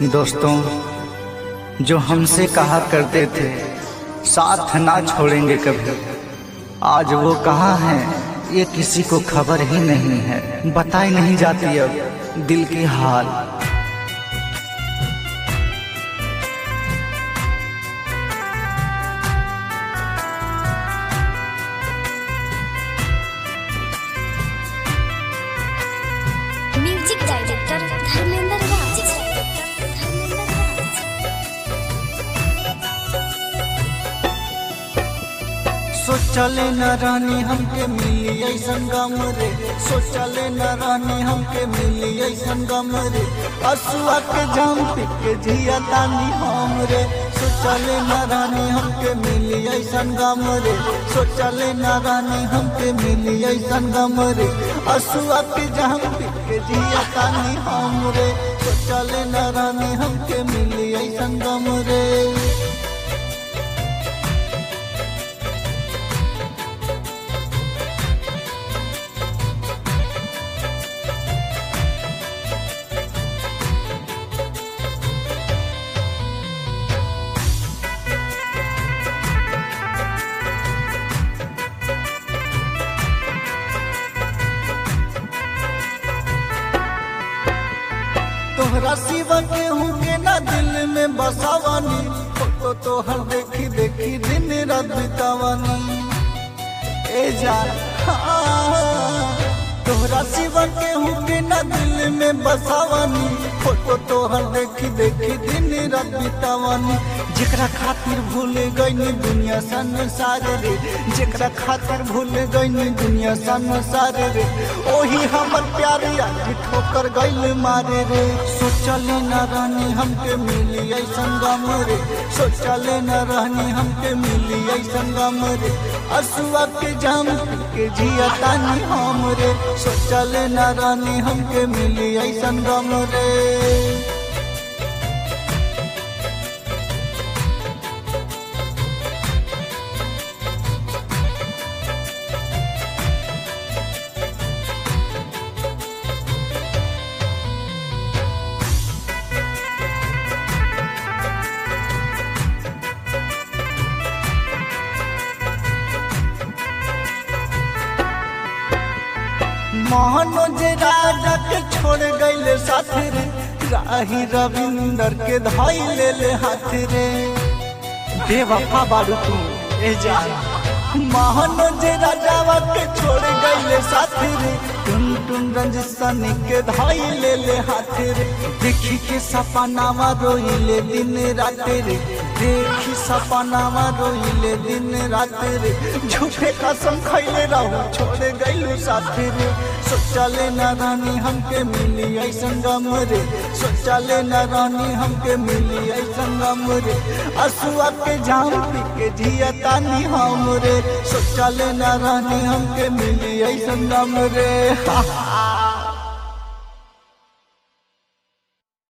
दोस्तों, जो हमसे कहा करते थे साथ ना छोड़ेंगे कभी, आज वो कहाँ हैं ये किसी को खबर ही नहीं है। बताई नहीं जाती अब दिल की हाल। Music director Dharmendra Raj. सोचले न रानी हमके मिली ऐसन गम रे, सोचले न रानी हमके मिली ऐसन गम रे, असुआ के जाम पी के जिया तानी हम रे। सोचले न रानी हमके मिली ऐसन गम रे, सोचले न रानी हमके मिली ऐसन गम रे, असुआ के जाम पी के जिया तानी हम रे। सोचले न रानी हमके मिली ऐसन गम रे। तोहरा सिवा के होंगे ना दिल में बसावानी, फोटो तोहर देखी देखी दिन रात बितावानी। ए जान तोहरा सिवा के होंगे ना दिल में बसावानी, फोटो तोहर देखी देखी दिन रात बितावानी। जेकरा खातिर भूल गईनी दुनिया संसार रे, जेकरा खातिर भूल गईनी दुनिया संसार रे, ओही हमर प्यार आज ठोकर गईल मारे रे। सोचले न रानी हमके मिली ऐसन गम रे, सोचले न रानी हमके मिली ऐसन गम रे, असुआ के जाम पी के जिया तानी हम रे। सोचले न रानी हमके मिली ऐसन गम रे। मनोज राजा के छोड़ गईले साथ रे, राही रविंदर के धइले ले हाथ रे। बेवफा बारू तू ए जान, मनोज राजा के छोड़ गईले साथ रे, टुन टुन रंजन के धइले ले हाथ रे। देखी के सपनावा रोइले दिन रात रे, देखी सपनावा रोइले दिन रात रे, झूठे कसम खइले रहू छोड़ गईलू साथ रे। सोचले न रानी हमके मिली ऐसन गम रे, सोचले न रानी हमके मिली ऐसन गम रे, असुआ के जाम पी के जिया तानी हम रे। सोचले न रानी हमके मिली ऐसन गम रे।